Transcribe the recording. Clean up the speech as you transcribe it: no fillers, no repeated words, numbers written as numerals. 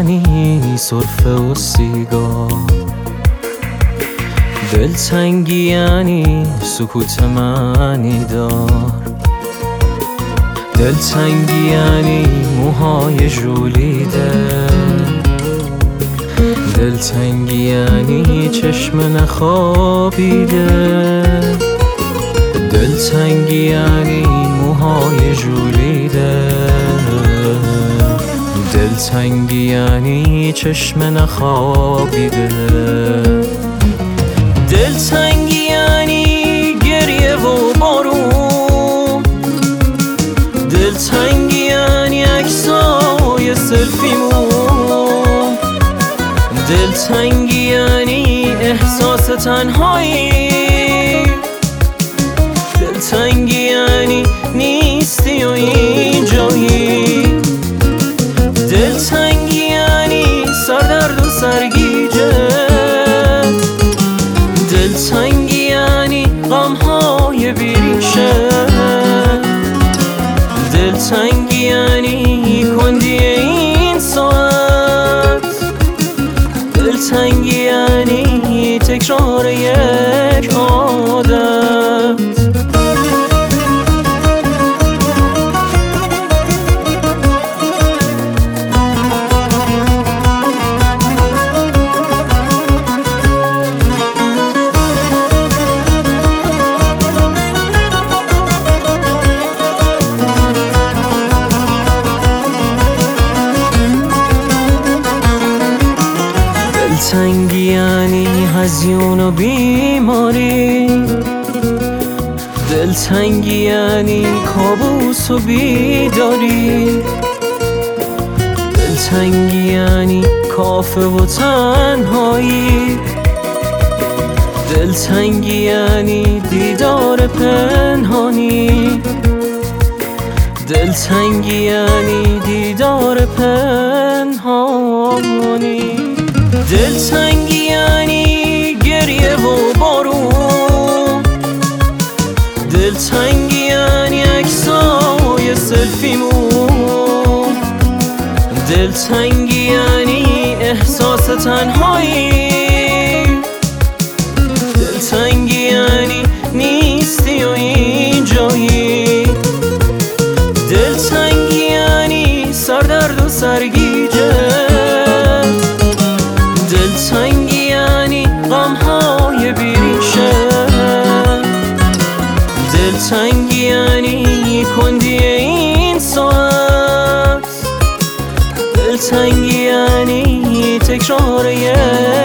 یعنی سرفه و سیگار، دلتنگی یعنی سکوت معنی دار، دلتنگی یعنی موهای ژولیده، دلتنگی یعنی چشم نخوابیده، دلتنگی یعنی موهای ژولیده، دلتنگی یعنی چشم نخوابیده، دلتنگی یعنی گریه و بارون، دلتنگی یعنی عکسای سلفیمون، دلتنگی یعنی احساس تنهایی، دلتنگی یعنی نیستی و اینجایی، دلتنگی یعنی سردرد و سرگیجه، دلتنگی یعنی غمهای بیریشه، دلتنگی یعنی کندی این ساعت، دلتنگی یعنی تکرار یک عادت. دلتنگی یعنی هزیون و بیماری، دلتنگی یعنی کابوس و بیداری، دلتنگی یعنی کافه و تنهایی، دلتنگی یعنی دیدار پنهانی، دلتنگی یعنی دیدار پنهانی، دلتنگی یعنی گریه و بارون، دلتنگی یعنی عکسای سلفیمون، دلتنگی یعنی احساس تنهایی، دلتنگی یعنی نیستی و اینجایی، دلتنگی یعنی سردرد و سرگیجه، دلتنگی یعنی غمهای بیریشه، دلتنگی یعنی کندی این ساعت، دلتنگی یعنی تکرار یک